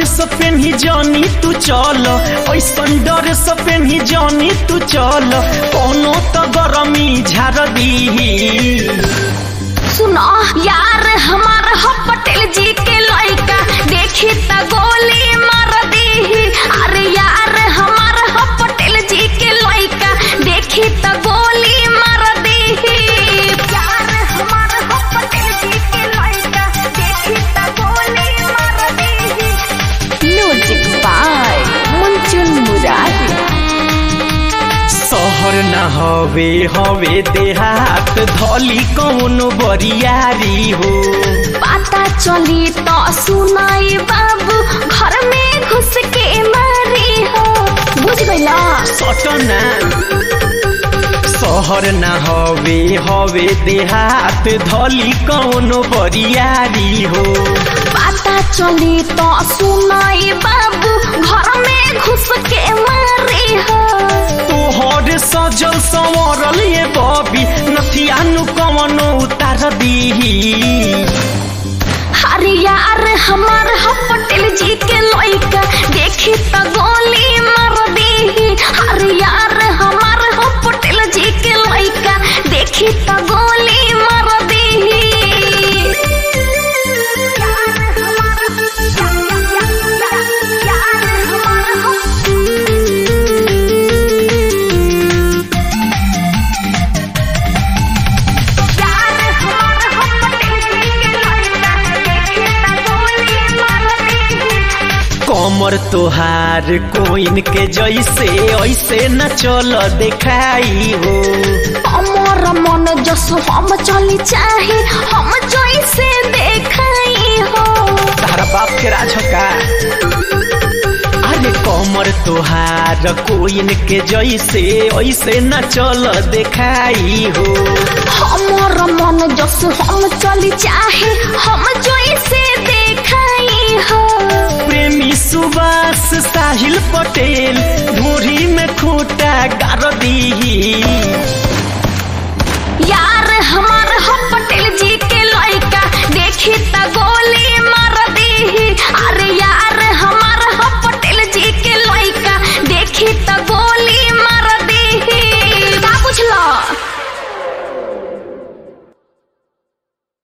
Dress पेन्ही जानी तू चल, ऐसन ड्रेस पेन्ही जानी तू चल, कोनो तो गरमी झाड़ दी। सुनो यार हमार हो पटेल जी के लड़का, देखी त गोली मार दी। अरे यार हमार हो पटेल जी के लड़का, देखी त गोली मार दी। यार हमार हो पटेल जी के लड़का, देखी त गोली मार दी। Music by Munchun Murari. शहर न हवे हवे देहात, धली कौन बरियारी हो। पता चली तो सुनाई बाबू, घर में घुस के मारी हो। बुझ गइला सटना शहर न हवे हवे देहात, धली कौन बरियारी हो। पता चली तो सुनाई बाबू, घर में घुस के मारी हो। तोहर सजल संवरल ये बबी, नथिया नु कौन उतार दी। अरे यार हमार हो पटेल जी के लड़का, देखी त गोली मार दी। अरे यार हमार हो पटेल जी के लड़का, देखी त गोली मार दी। कमर तोहार कोइन के जैसे, ऐसे न चल देखाई हो। अमर मन जसो हम चली चाहे, हम जैसे देखाई हो। तारा बाप के राज का। अरे कमर तोहार कोइन के जैसे, ऐसे न चल देखाई हो। अमर मन जसो हम चली चाहे, हम जैसे देखाई हो। प्रेमी सुभाष साहिल पटेल, धूरी में खूंटा गाड़ दी। यार हमार